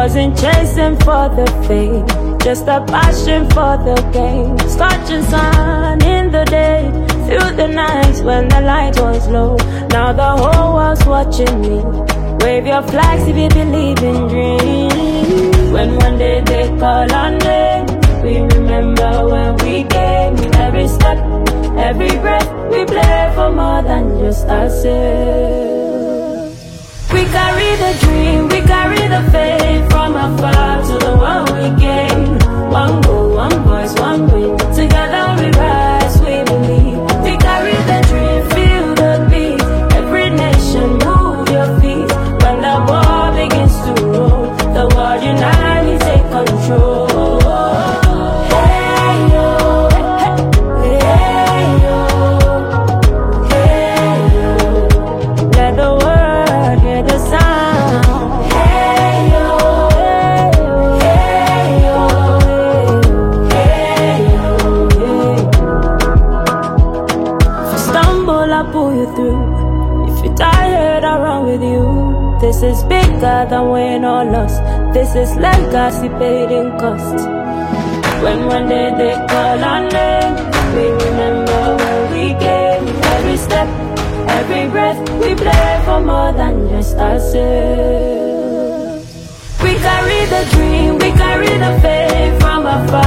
Wasn't chasing for the fame, just a passion for the game. Scorching sun in the day, through the nights when the light was low. Now the whole world's watching me. Wave your flags if you believe in dreams. When one day they call our name, we remember when we came. Every step, every breath, we play for more than just ourselves. We carry the dream, we carry the faith, from afar to the one we gain. One goal, one voice, one win. Together we rise, we believe. We carry the dream, feel the beat. Every nation, move your feet. When the ball begins to roll, the world unite, we take control. Hey yo, hey yo, hey yo. Let the world hear the sound. Hey yo, hey yo, hey yo, hey. If you stumble, I pull you through. If you're tired, I run with you. This is bigger than win or loss. This is legacy paid in cost. When one day they call our name, we remember where we came. Every step, every breath, we play for more than just ourselves. We carry the dream, we carry the faith, from afar